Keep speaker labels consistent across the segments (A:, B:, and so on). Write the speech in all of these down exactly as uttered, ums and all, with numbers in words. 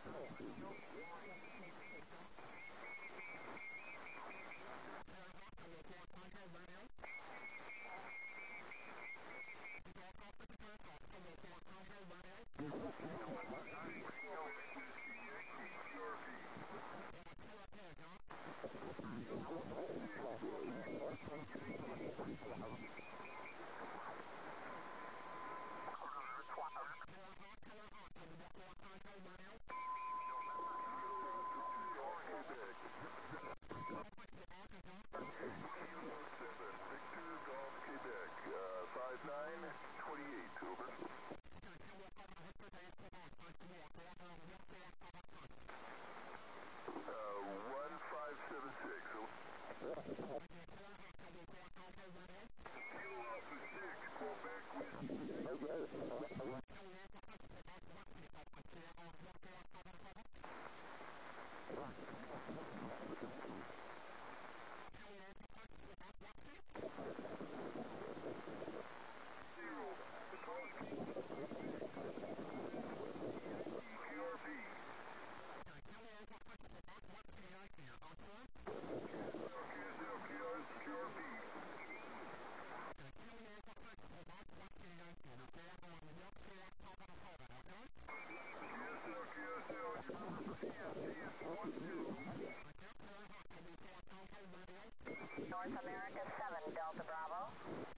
A: North America seven, Delta Bravo.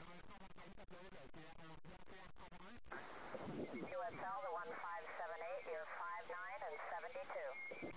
A: U S L to one five seven eight, you're five nine and seventy-two.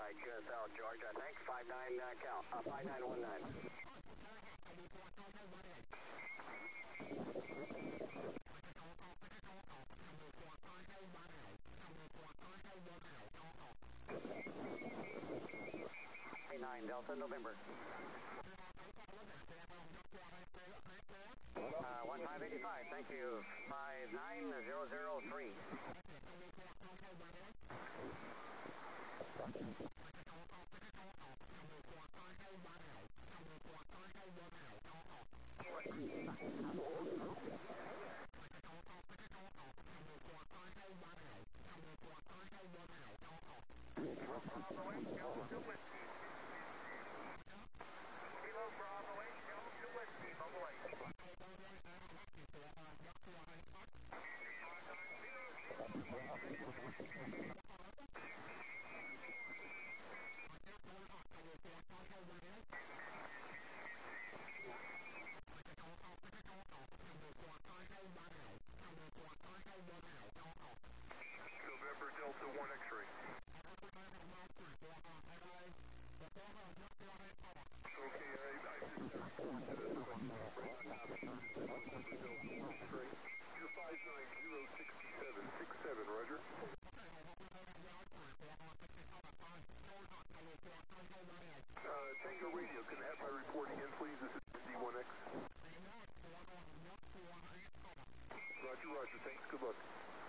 B: Mike, uh, South Georgia, thanks, five nine uh, count, uh, five nine one nine. nine Delta November. Uh, one five eight five, thank you, five nine zero zero three.
C: November Delta one X-ray. Okay, I, I just have report to the right on top of November Delta one X-ray. You're five nine zero six seven six seven, Roger. Uh, Tango Radio, can I have my report again, please? This is D one X. Roger, Roger, thanks, good luck.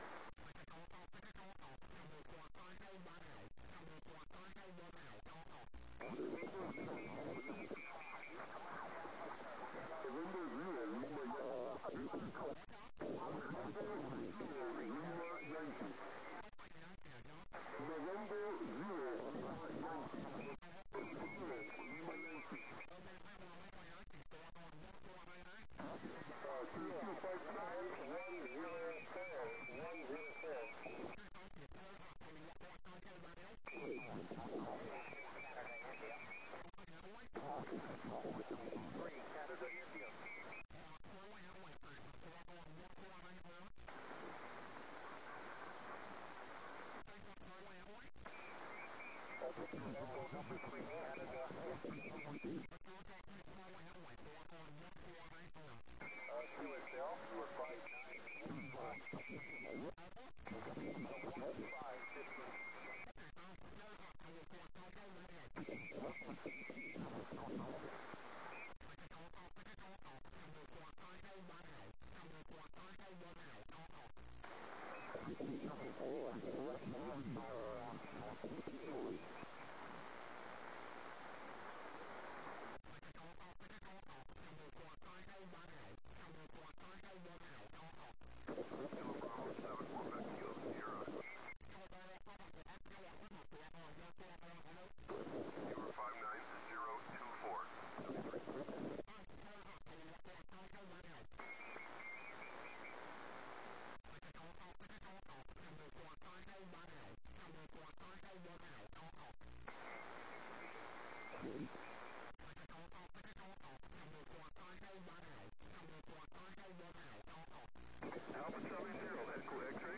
C: Alpha Charlie Zero, Echo X-ray.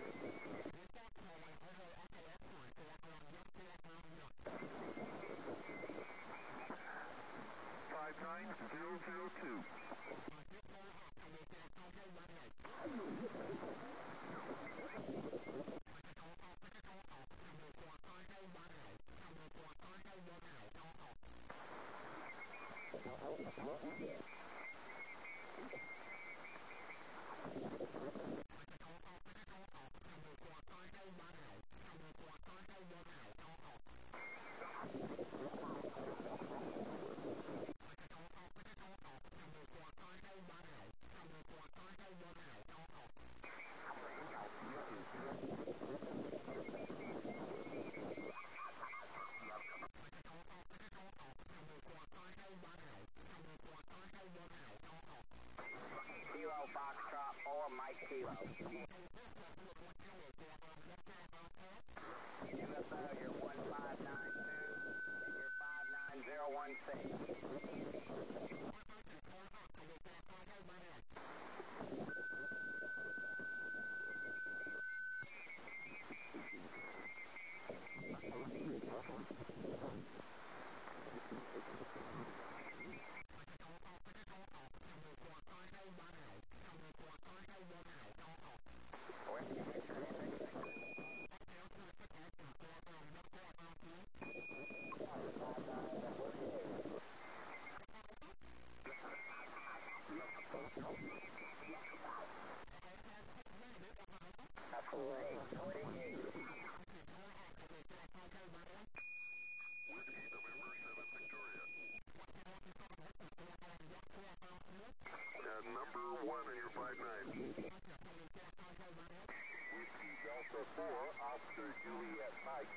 C: five nine zero zero two.
B: Kilo Foxtrot four, Mike Kilo. U S O, you're one five nine two, and you're five nine zero one six.
C: One on your five nine. Whiskey Delta four, Oscar Juliet Mike.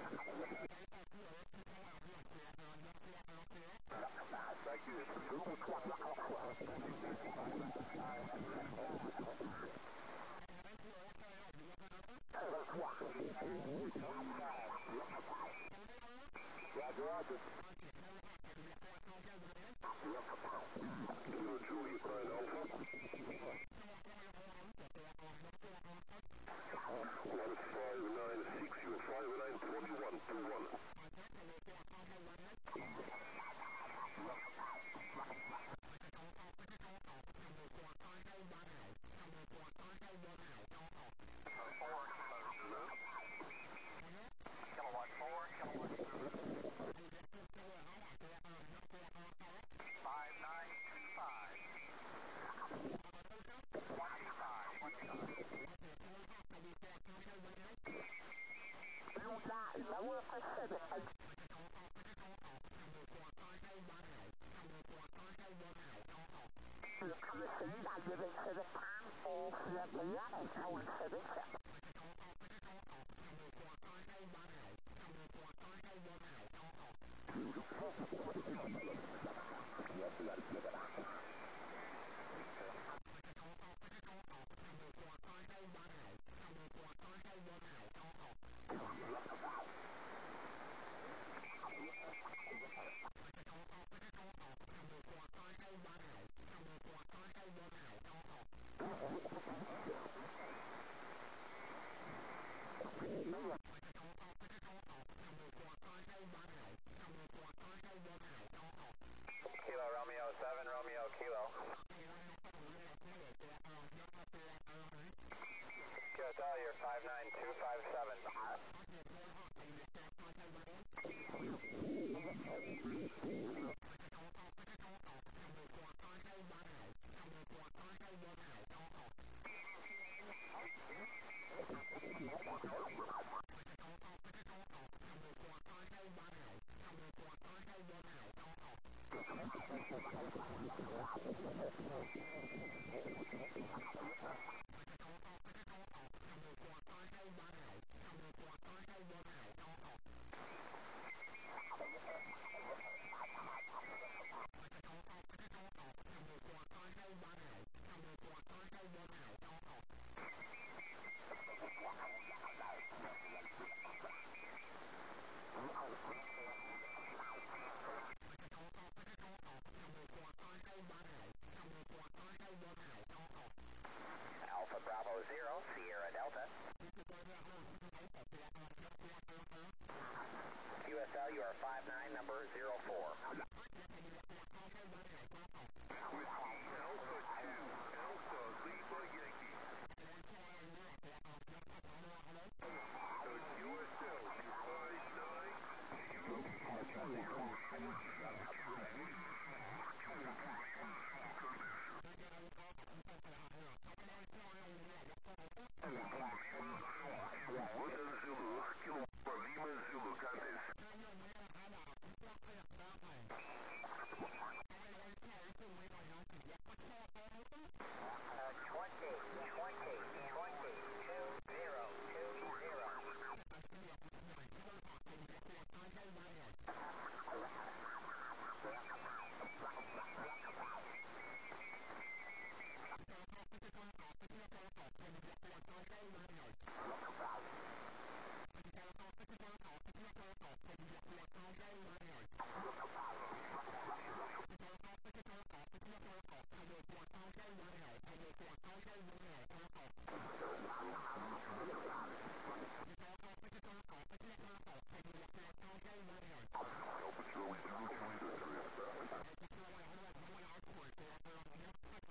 C: Thank you. Roger, Roger. Kilo Juliet nine Alpha. One five nine six, you at five nine twenty-one, two one.
B: Kilowatt four, kilowatt two. Five nine two five. Twenty-five, twenty-five.
A: Lower Pacific. The commission are given to the time for the eleventh on Civic.
B: Kilo Romeo seven, Romeo Kilo. Kilo Charlie, you're five nine two five seven. Alpha Bravo zero, Sierra Delta. Q S L, you are five nine, number zero four.
C: Whiskey Alpha two, Alpha Lima Yankee. So Q S L, you five nine, zero Hotel Zulu, Kilo Lima Zulu, Candice.
B: Twenty, twenty, twenty, two zero, two zero.
C: Alpha Charlie Zulu, Juliet three.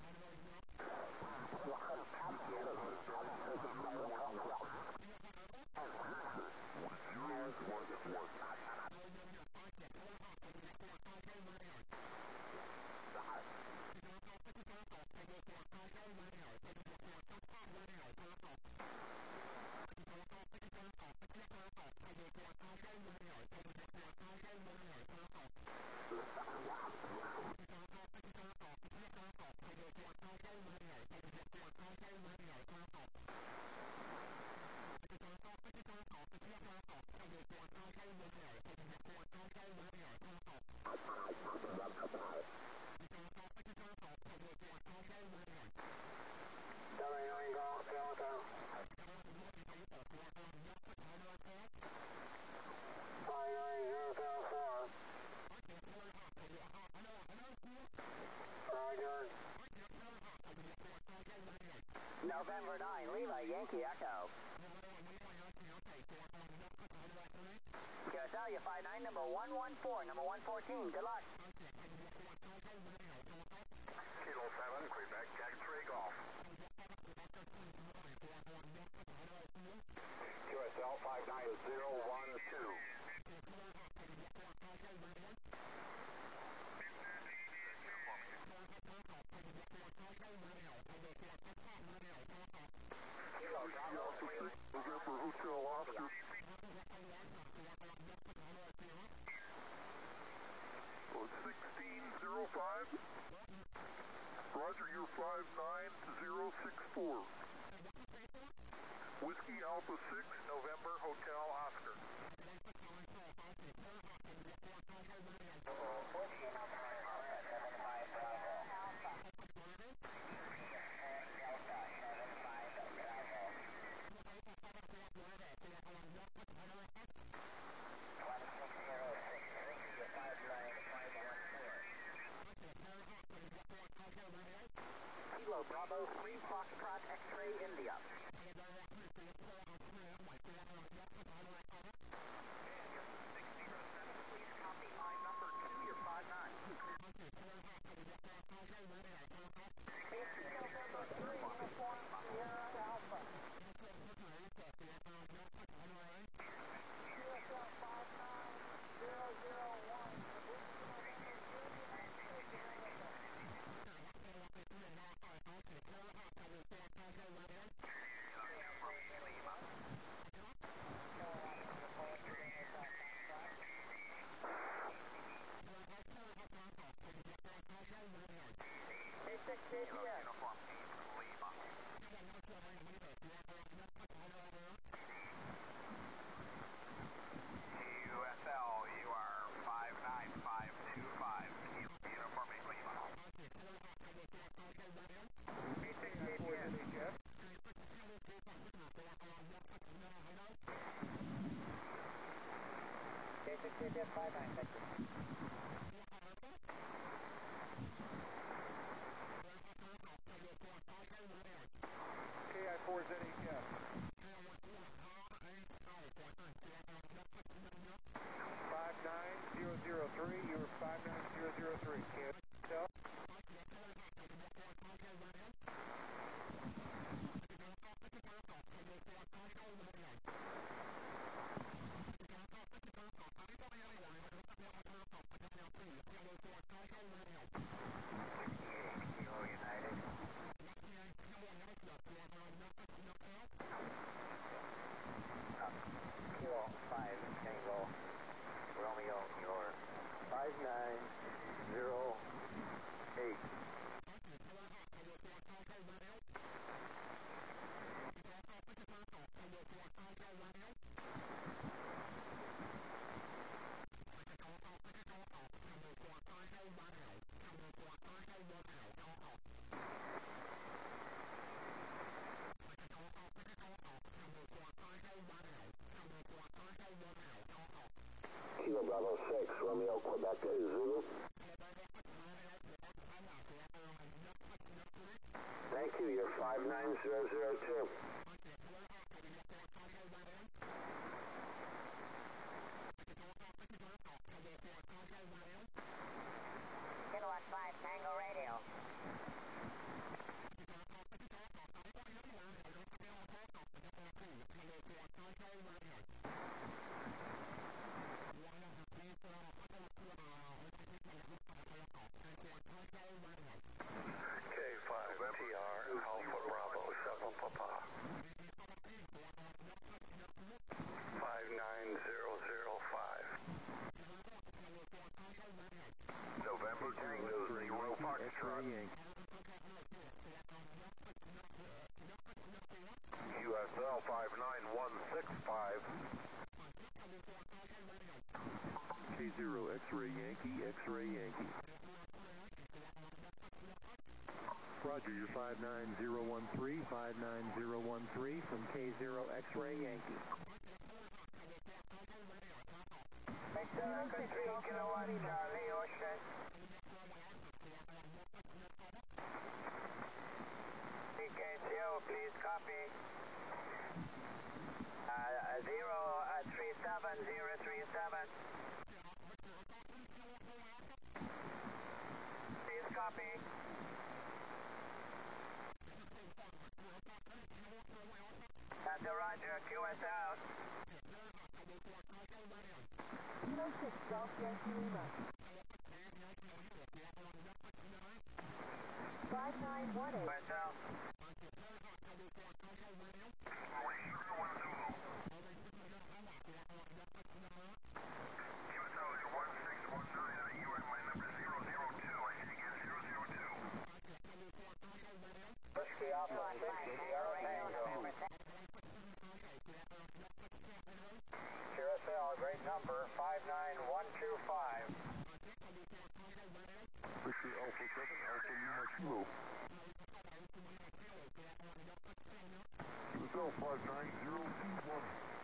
A: November nine, Lima, Yankee Echo. Italia five nine, number one one four, number one fourteen, good luck.
C: Kilo seven, Quebec, X-ray golf.
B: Q S L five nine zero one two. Kilo Bravo three.
C: November Hotel Oscar. Oh, sixteen zero five. Roger, you're five nine zero six four. Whiskey Alpha six, November Hotel Oscar.
A: Kilo Bravo three, Foxtrot X-ray India. Please copy my number two, you're five nine. November three, uniform, Sierra Alpha. Q S L five nine zero zero one. six K P S.
B: Uniform Team Lima. Q S L, you are five nine five two five. Uniform Lima.
A: six K P S. six K P S five nine, thank you. K I four Z H F. five nine zero zero three, you were five nine zero zero three. K S L.
B: Kilo United. Kilo five, Tango. Romeo, your
C: five nine zero eight. Kilo Bravo six, Romeo, Quebec, Zulu. Thank you, you're five nine zero zero two.
A: Kilowatt five, Tango Radio.
C: K five T R, Alpha Bravo seven Papa. five nine zero zero five. K zero X-ray Yankee, X-ray Yankee. Roger, you're five nine zero one three, five nine zero one three from K zero X-ray Yankee.
B: seven three kilowatt Charlie Ocean. P K zero, please copy. Uh, zero, uh, three seven zero three seven. Please copy. Santa Roger, Q S out.
D: Kilo six, Golf Yankee Lima. five nine one eight.
B: Q S out. Whiskey Alpha six, Sierra Tango. Curacao, great number, five nine one two five.
C: Victor Alpha seven, Alpha Lima Kilo. Curacao five nine zero two one.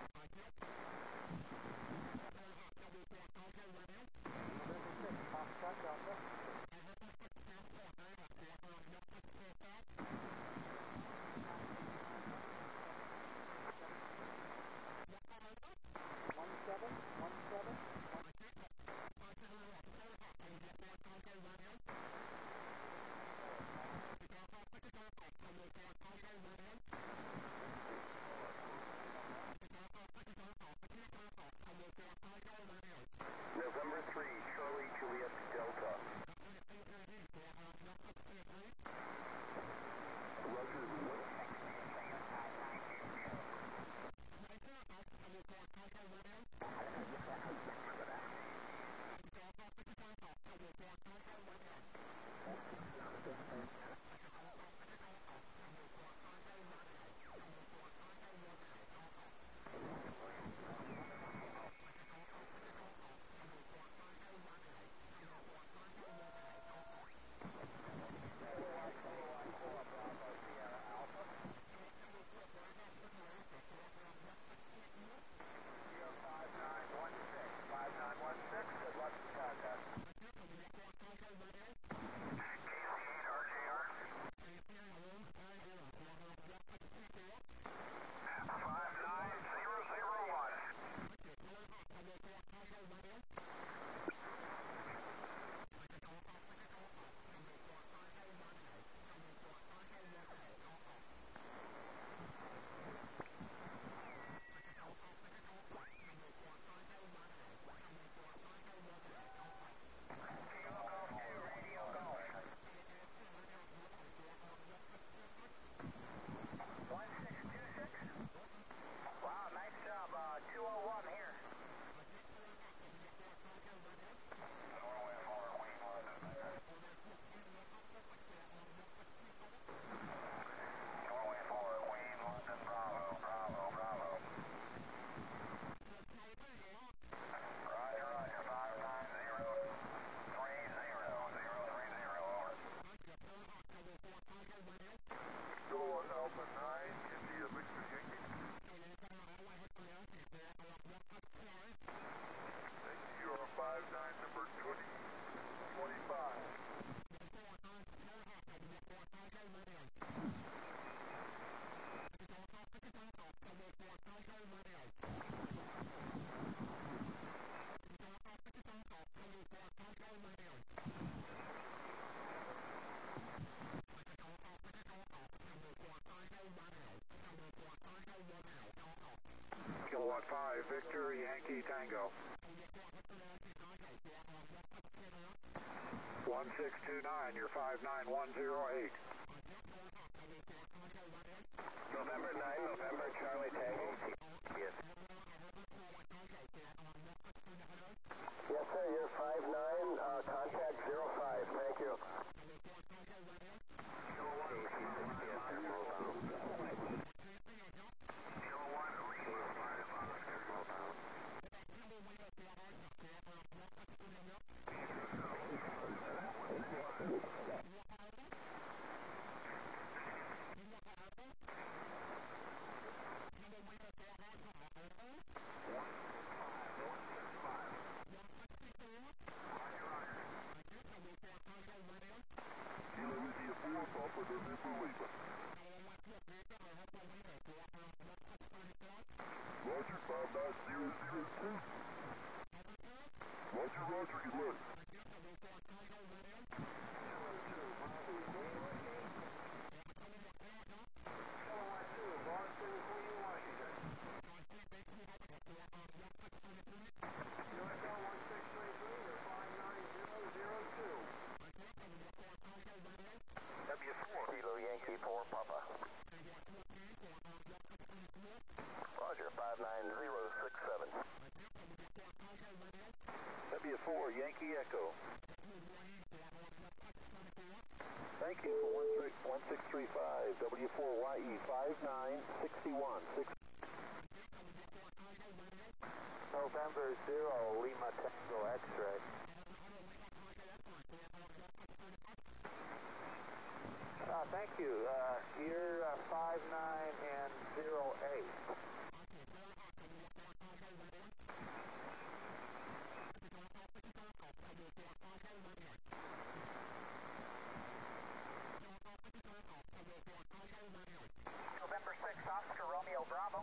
A: Foxtrot Delta. One seven, one seven.
C: November three, Charlie Juliet Delta. Roger, what?
B: five nine one six, five nine one six, good luck to contact. K C eight R J R. five nine zero zero one. one six two six. Wow, nice job. Uh, two oh one here. Norway four, Queen London there. Norway four, Queen London, Bravo, Bravo, Bravo. Roger, Roger, five nine zero three zero, zero three zero, over.
C: Kilowatt Alpha nine, India Victor Yankee. Thank you, you're five nine, number twenty twenty-five. Kilowatt five, Victor Yankee Tango. one six two nine, you're five nine one zero eight.
B: November nine, November, Charlie Tango. Yes. Yes, sir, you're five nine, uh, contact zero five, thank you.
C: Roger, five nine zero zero two. Roger, Roger, good luck.
B: W four, Kilo Yankee four, Papa. Roger, five nine zero six seven. W four, Yankee Echo. Thank you for one six three five, W four Y E five nine six one. November zero, Lima Tango X-ray. Uh, thank you. Uh, you're uh, five nine and zero eight. November six, Oscar Romeo Bravo.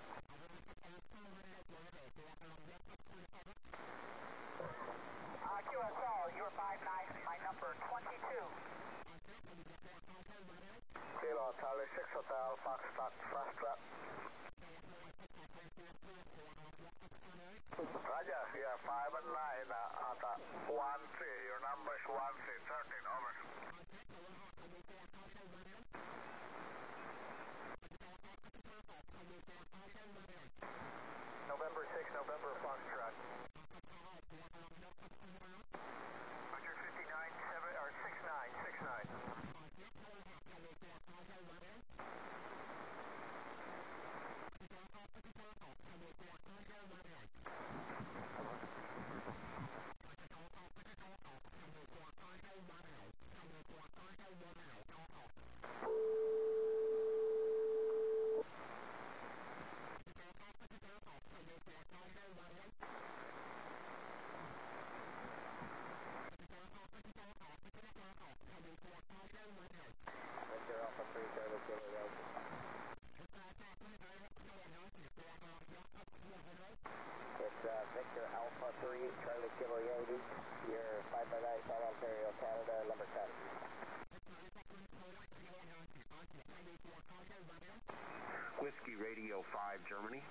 B: Uh, Q S L, you're five nine, my number twenty-two. Kilo Charlie six Hotel, Foxtrot, fast trap. Roger, yeah, five and nine, uh, at uh, one three, your number is one three thirteen, over. November six, November Foxtrot. Roger, fifty-nine, seven, or six nine, six nine. Victor Alpha three, Charlie Kilo Yankee. It's uh, Victor Alpha three, Charlie Kilo Yankee. You're five by nine, South Ontario, Canada, number ten.
E: Whiskey Radio five, Germany.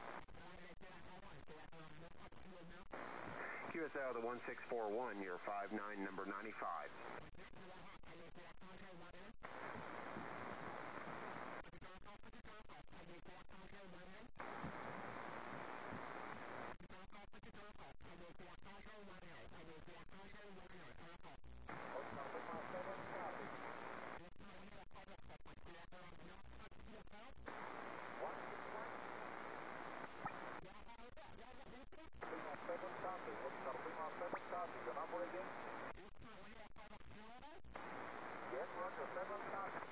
E: Q S L to one six four one, you're five nine, number ninety-five.
B: Yes, Roger, seven copy.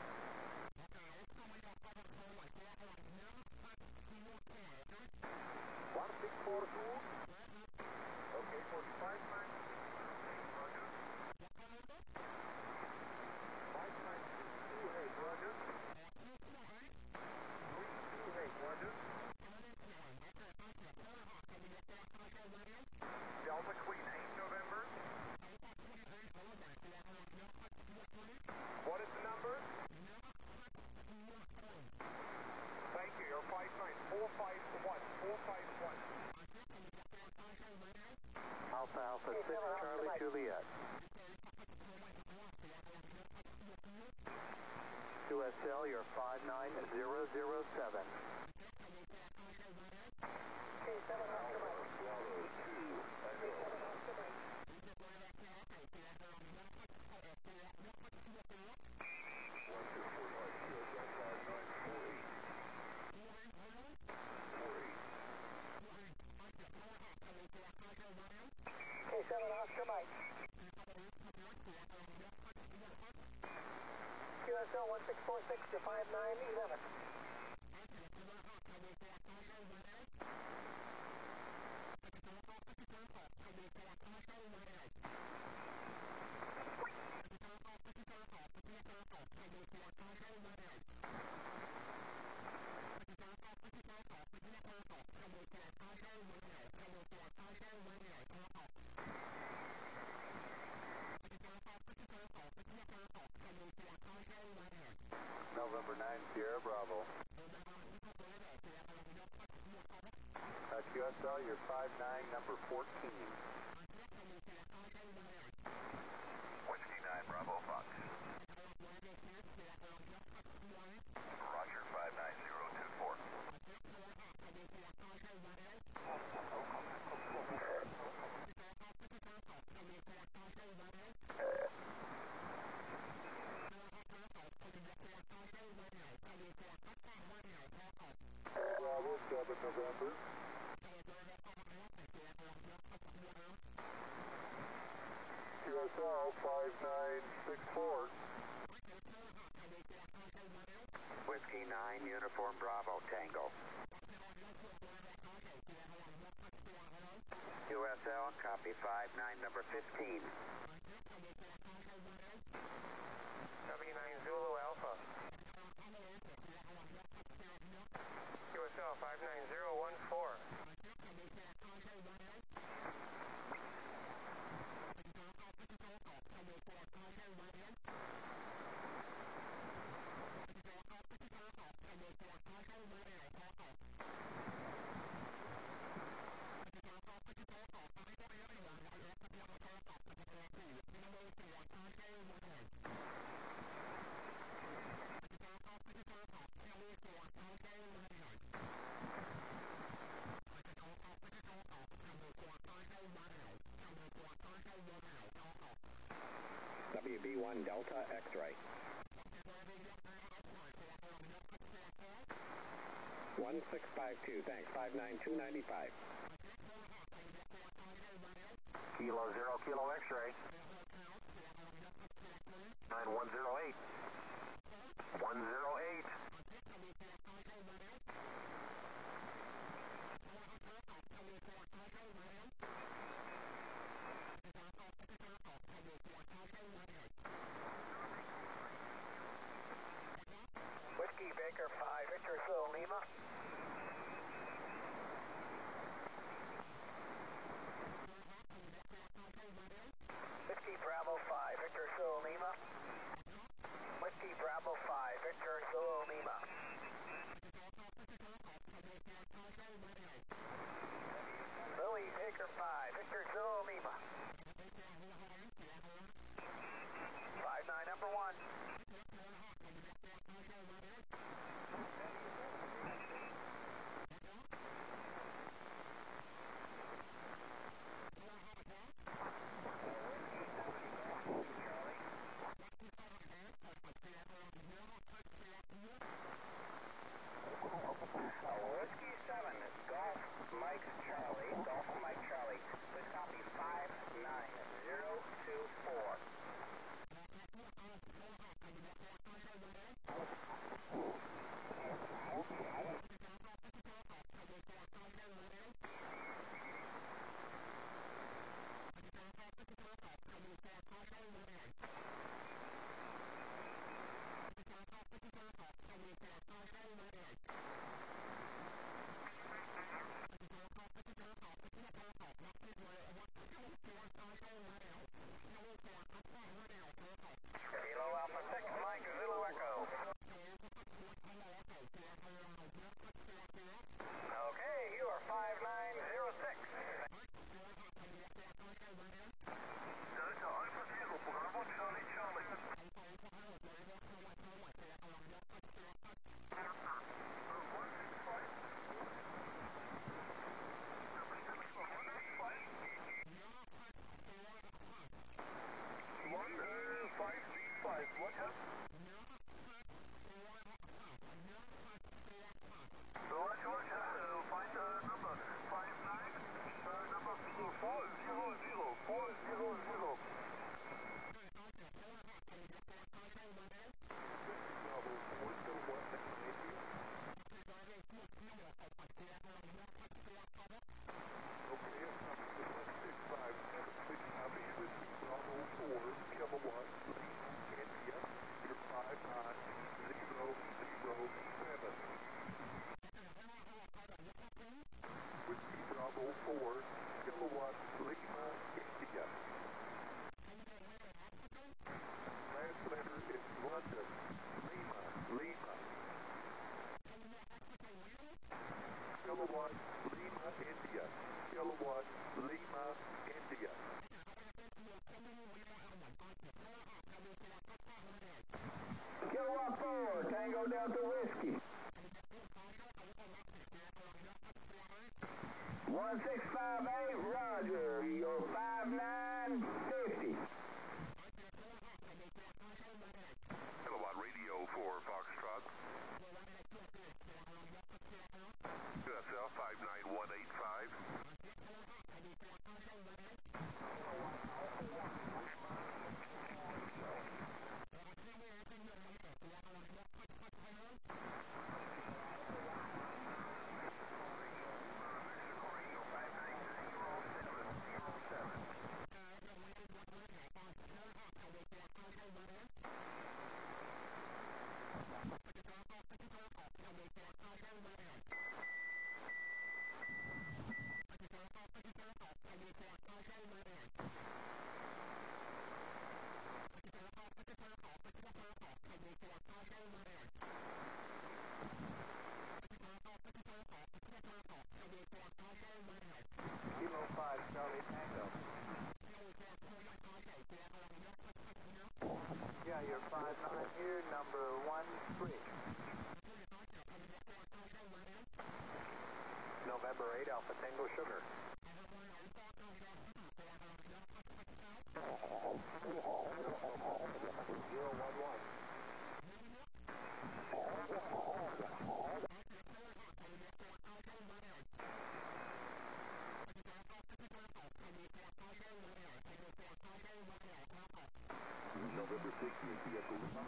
B: one six four two. Okay, for five nine. Roger. five nine two eight, Roger. three two eight, Roger. Delta Queen eight, November. What is the number? Thank you, you're five nine, four five one, four five one. Alpha Alpha six, Charlie Juliet. Q S L, you're five nine zero zero seven.
D: Okay, seven Oscar Mike.
C: Four eight.
D: K seven Oscar Mike. Q S L one six four six to five nine eleven.
C: November nine, Sierra Bravo. Uh, Q S L, you're five nine, number fourteen.
E: Whiskey nine, Bravo Fox. Roger, five nine zero two four.
C: Bravo, seven November. Q S L, five nine six four.
E: Whiskey nine, Uniform Bravo Tango. Q S L, copy five nine, number fifteen.
A: W nine Zulu Alpha. Q S L five nine zero one four.
E: W B one Delta X-ray. one six five two, thanks, five nine two nine five. Kilo zero, Kilo X-ray. nine one zero eight. one zero eight.
D: Whiskey Baker five, Victor Zulu Lima. Whiskey Bravo five, Victor Zulu Lima. Whiskey Bravo five, Victor Zulu Lima. Louis Baker five, Victor Zulu Lima. five nine number one. Whiskey seven, Golf Mike Charlie, Golf Mike Charlie. Please copy five nine zero two four. Kilo Alpha six, Mike Zulu Echo. Okay, you are five nine zero six.
C: Delta Alpha Zero, Bravo Charlie Charlie. One five five, what up? Roger, Roger, find uh, number five nine, uh, number four zero
B: Kilowatt four, Tango Delta Whiskey. one six five eight, roger, you're five nine fifty.
C: Kilowatt radio for Foxtrot. U S L five nine one eight five.
A: Kilo five, Charlie Tango. Yeah, you're five nine here, number one three. November eight, Alpha Tango Sugar. zero one one.
C: November six, Yankee Echo Lima.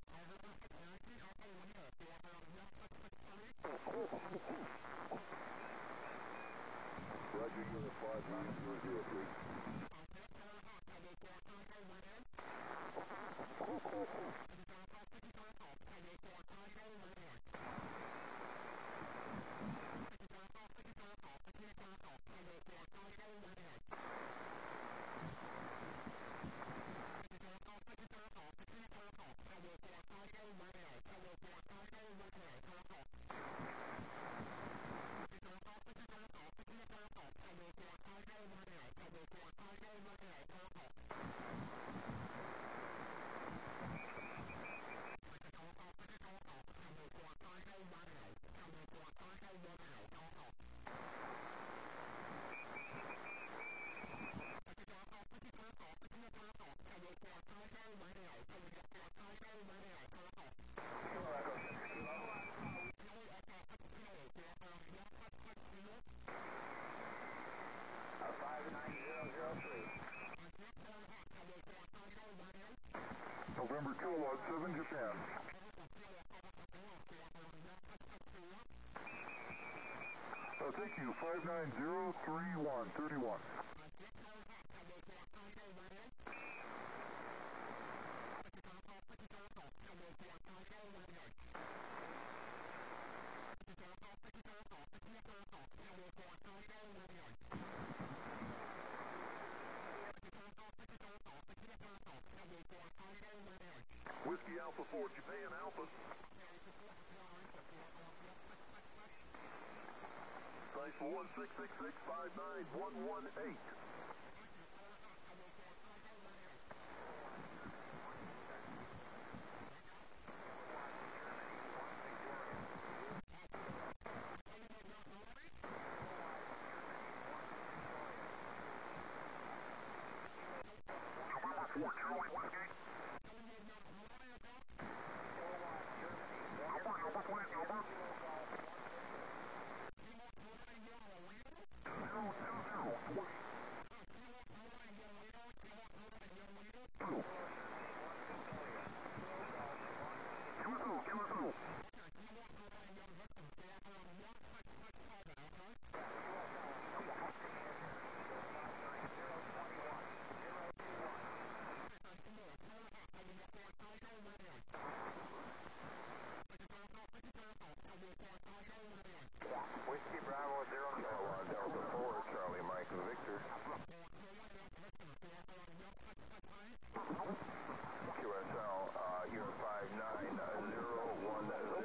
C: Roger, unit five nine zero zero three. November Kilowatt seven, Japan. Uh, thank you, five nine zero three one, thirty-one. Whiskey Alpha four, Japan Alpha. Thanks for one six six six five nine one one eight. November four, Charlie Whiskey. Number, number, please, number. Zero two zero, twenty. Two. Q S O, Q S O.
A: Whiskey Bravo zero
C: Kilowatt Delta four, Charlie Mike Victor. Q S L, uh, unit five nine zero one zero.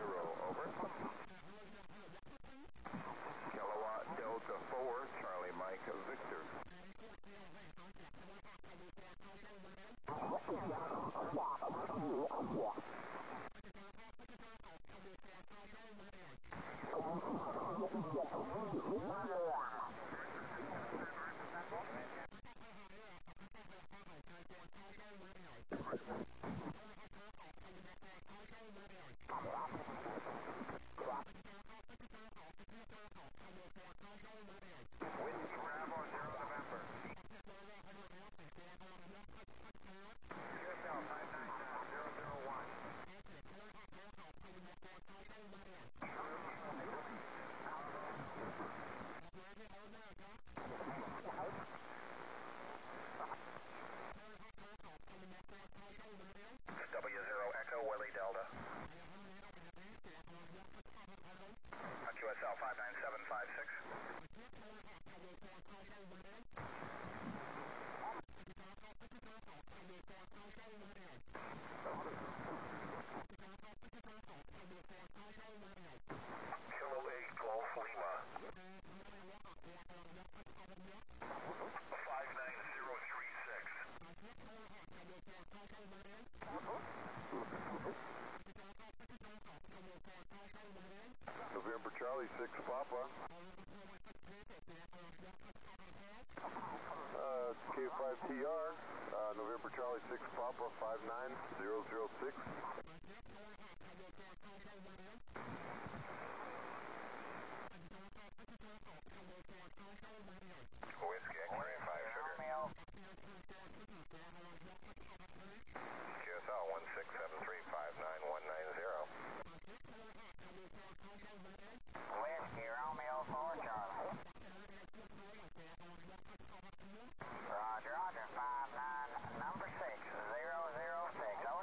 D: W zero Echo Willie Delta. Q S L five nine seven five six. Kilo eight Golf Lima. five nine zero three six.
C: November Charlie six Papa. Uh, K five T R, uh, November Charlie six Papa five nine zero zero six.
D: Whiskey X-ray five sugar. Q S L one six seven three five nine one nine zero. Whiskey Romeo four Charlie. Roger, roger, five nine, number six, zero zero six, over.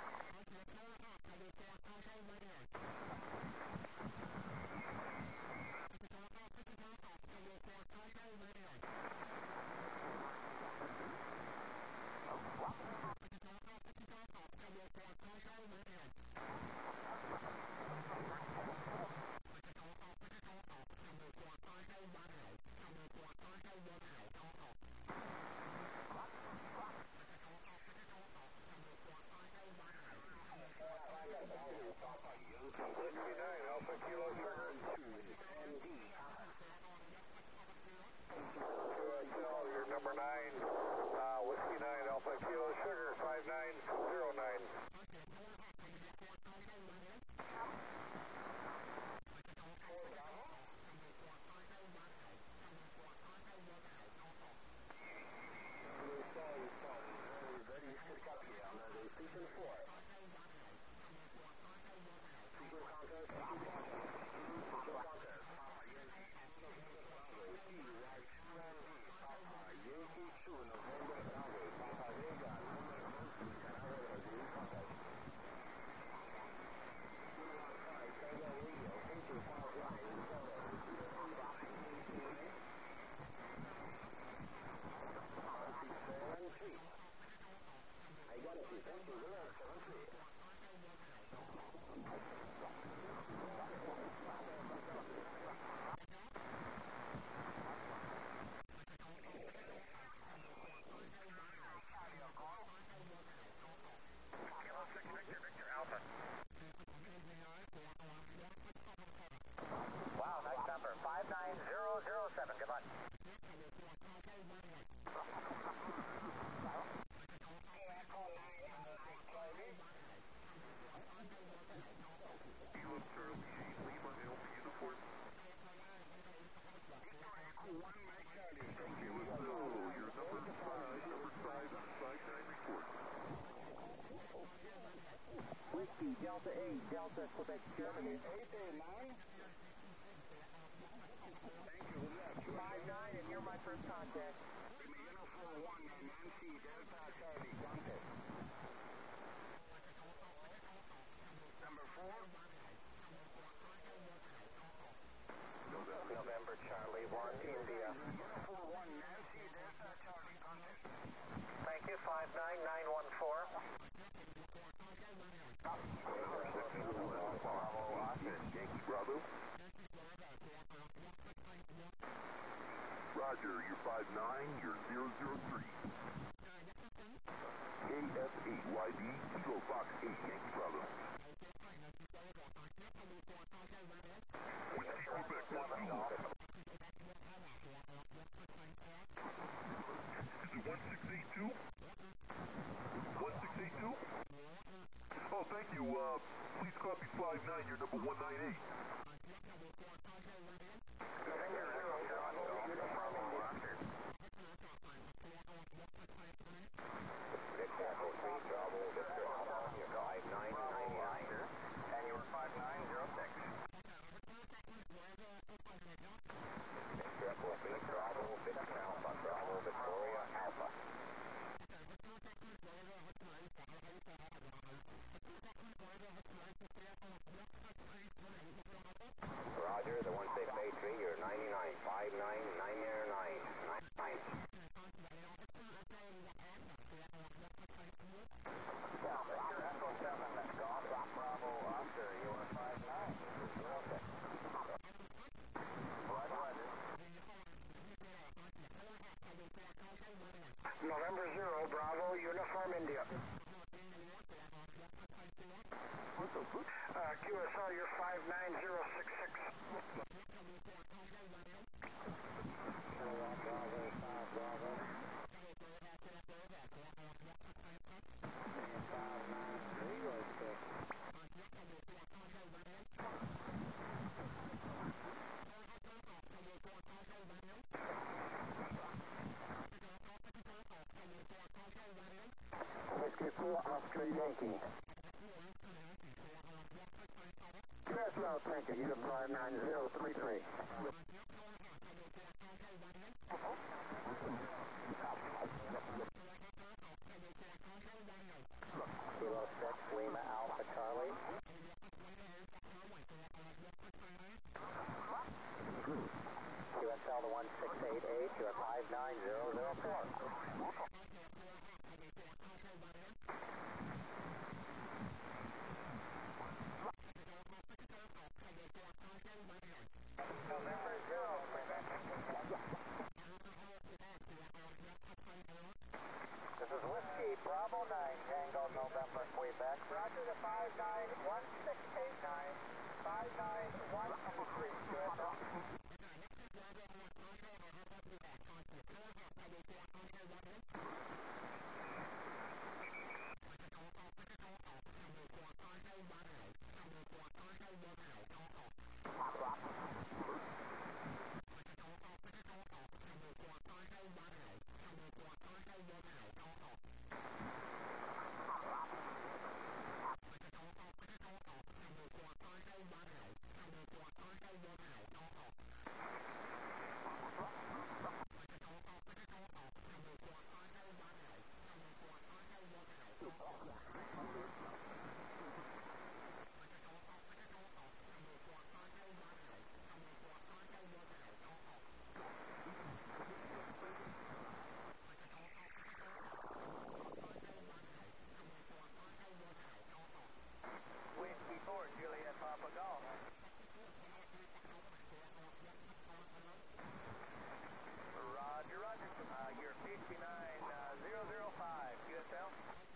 C: Whiskey nine Alpha Kilo Sugar. Q S L, you're number nine. Uh, Whiskey nine Alpha Kilo Sugar five nine zero nine.
D: Wow, nice number. five nine zero zero seven. Good luck.
C: Kilo Charlie eight Lima Alpha Uniform. Kilo Cell, your number five, number five, five nine report.
B: Whiskey Delta eight, Delta Quebec, Germany. eight eight nine.
C: Thank you, what's that?
B: five nine, and you're my first contact.
C: four one Nancy Delta Charlie, contact. Number four.
D: November Charlie one India.
C: four one Nancy Delta Charlie, contact.
D: Thank you. five nine nine one four.
C: Yankee Bravo. Roger, you're five nine, you're zero zero three. I D, Kilo Fox eight, Yankee Bravo. Whiskey, Quebec, one two. Is it one six eight two? one six eight two? Oh, thank you. Uh, please copy five nine, you're number one nine eight.
B: November zero, Bravo, uniform India. Victor Echo three, Bravo, Victor Alpha, you're five nine nine nine.
D: And you were five nine zero six.
B: Victor Echo three, Bravo, Victor Alpha, Bravo, Victoria Alpha. Roger, the one six eight three, you're ninety-nine, five nine nine nine nine nine.
D: Victor Echo seven, Golf Bravo Oscar, you were five nine zero six.
A: November zero, Bravo, uniform India. Uh, Q S L, you're five nine zero six six.
B: Whiskey four, Oscar Yankee. Q S L, thank you, unit five nine zero three three. Kilo six, Lima Alpha Charlie. Q S L to one six eight eight, you're five nine zero zero four.
D: November zero, Quebec. This is Whiskey, Bravo nine, Tango November, Quebec. Roger the five nine one six eight nine, five nine one two three, Q S L. Whiskey four, Juliet Papa Golf. Roger, roger. Uh, you're fifty-nine zero zero five, Q S L.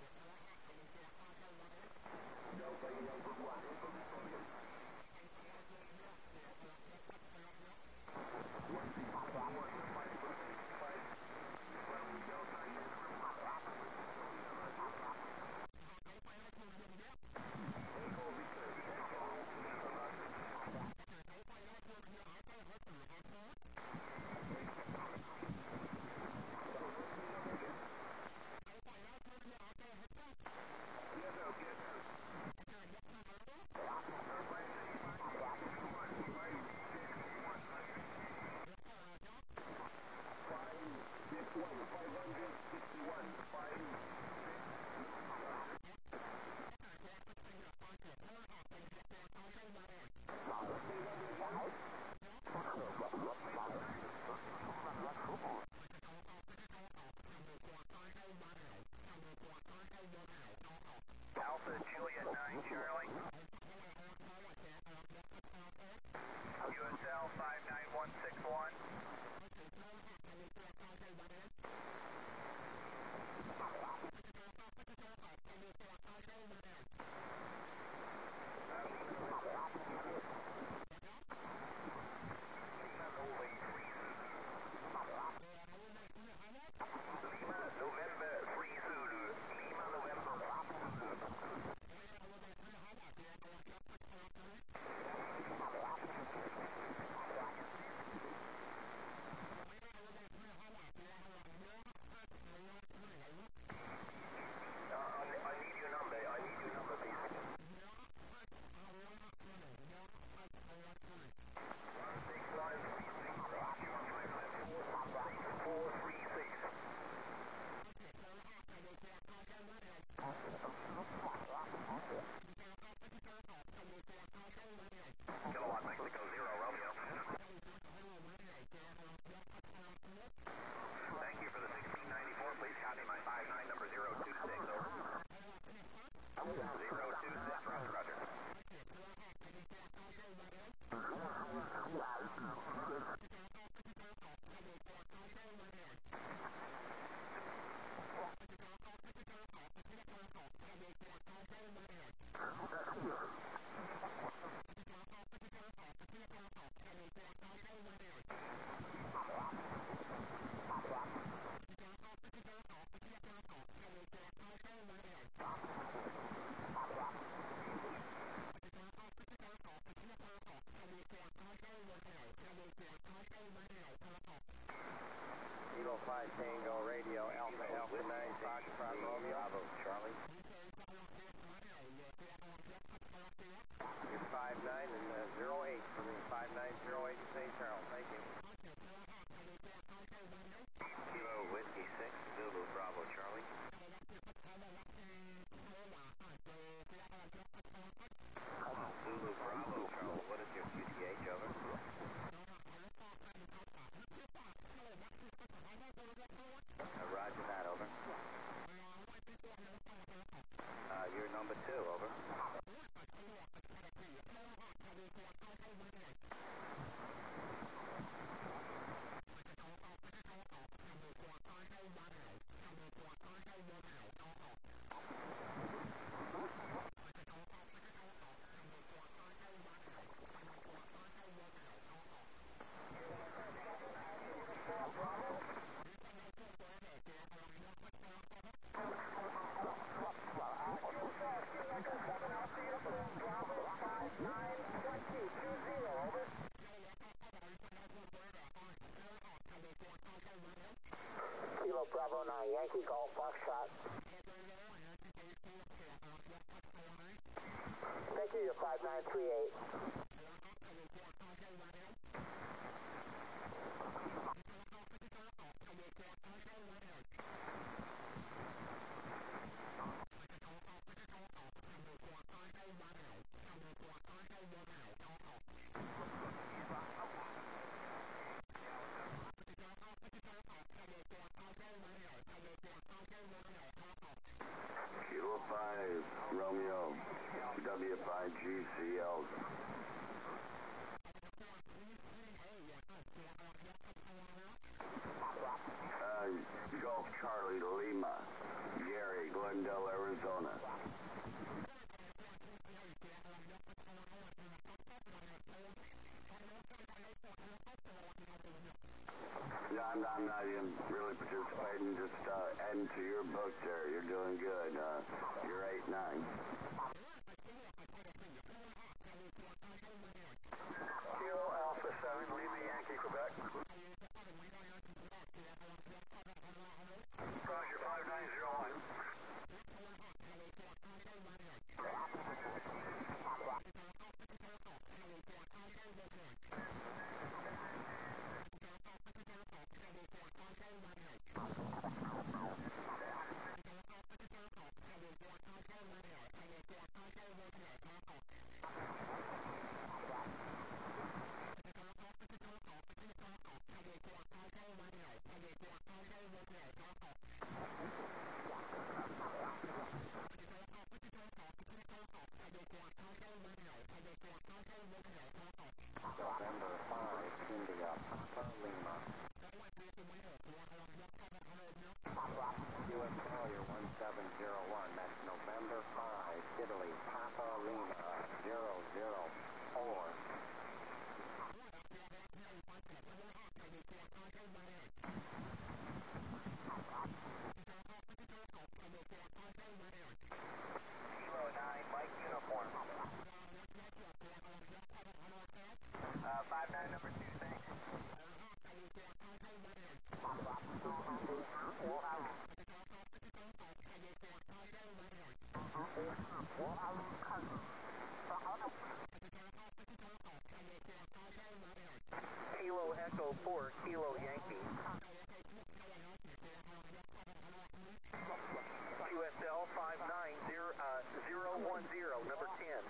D: Alpha Juliet nine, Charlie. U S L five nine one six one.
B: Kilo five Tango Radio, Alpha Alpha nine, Foxtrot Romeo. Bravo, Charlie. You're five nine and uh, zero eight for me, five nine zero eight Saint Charles, thank you. Kilo Whiskey six, Zulu, Bravo, Charlie. Zulu, Bravo, Charlie, what is your Q T H, over? Uh, roger that, over. Uh, you're number two, over. Kilo Bravo nine, Yankee Golf, Foxtrot. Thank you, you're five nine three eight.
F: Kilo five, Romeo, W five G C L. Uh, Golf Charlie Lima, Gary, Glendale, Arizona. No, I'm not, I'm not even really participating, just uh, adding to your book there. You're doing good. Uh, you're eight nine.
B: Kilo Alpha seven, Lima Yankee, Quebec. Roger, five nine zero one. November five, India, Papa Lima. U S Carrier one seven zero one, that's November five, Italy, Papa Lima, zero zero four. Kilo nine, Mike Uniform. Uh, five nine, number two, thanks. Kilo Echo four, Kilo Yankee. Q S L five nine zero one zero, number ten.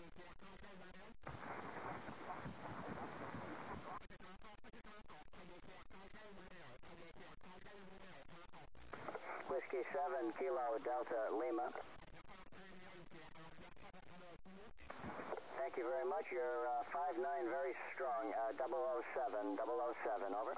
B: Whiskey seven, Kilo Delta Lima. Thank you very much. You're uh, five nine, very strong. Uh, double oh seven, double oh seven, over.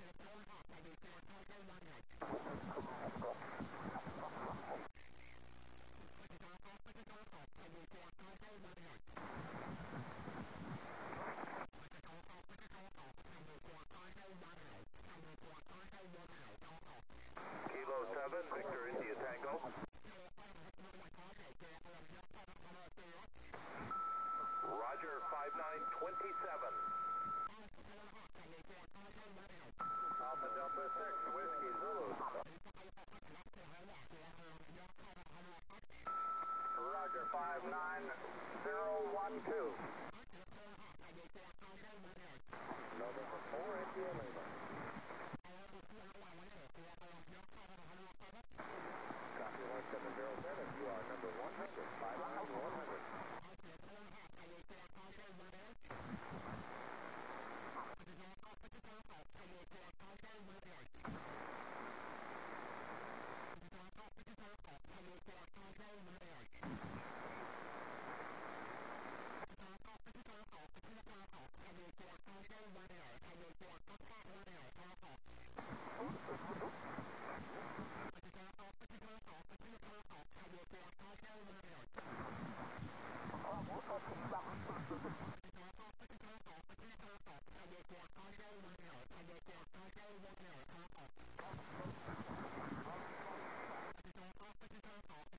C: Kilo seven, Victor India Tango. Roger, five nine twenty-seven.
A: Alpha Delta six, Whiskey Zulu. Roger, five nine zero one two. November four, India Lima. Copy one seven zero seven, you are number one hundred, five nine one hundred.